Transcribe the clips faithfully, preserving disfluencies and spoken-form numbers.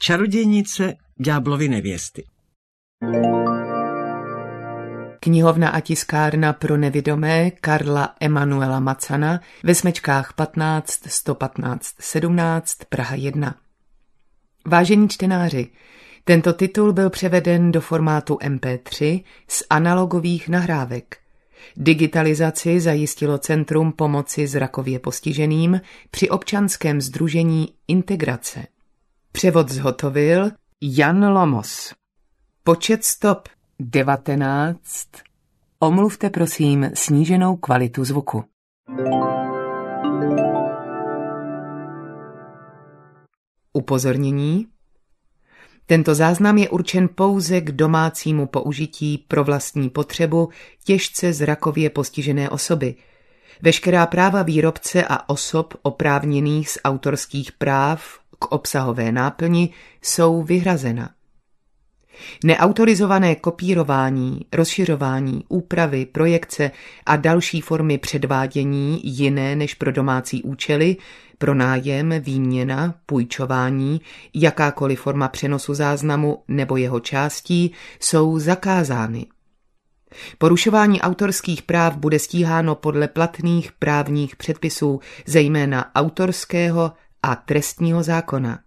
Čarodějnice ďáblovy nevěsty. Knihovna a tiskárna pro nevidomé Karla Emanuela Macana ve smečkách patnáct sto patnáct sedmnáct Praha jedna. Vážení čtenáři, tento titul byl převeden do formátu em pé tři z analogových nahrávek. Digitalizaci zajistilo Centrum pomoci zrakově postiženým při občanském sdružení Integrace. Převod zhotovil Jan Lomos. Počet stop devatenáct. Omluvte prosím sníženou kvalitu zvuku. Upozornění. Tento záznam je určen pouze k domácímu použití pro vlastní potřebu těžce zrakově postižené osoby. Veškerá práva výrobce a osob oprávněných z autorských práv k obsahové náplni jsou vyhrazena. Neautorizované kopírování, rozšiřování, úpravy, projekce a další formy předvádění jiné než pro domácí účely, pronájem, výměna, půjčování, jakákoliv forma přenosu záznamu nebo jeho částí jsou zakázány. Porušování autorských práv bude stíháno podle platných právních předpisů, zejména autorského a trestního zákona.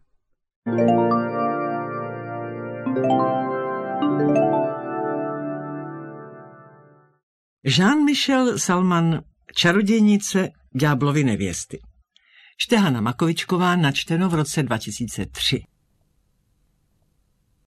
Jean-Michel Salman, Čarodějnice ďáblovy nevěsty. Čte Hana Makovičková, načteno v roce dva tisíce tři.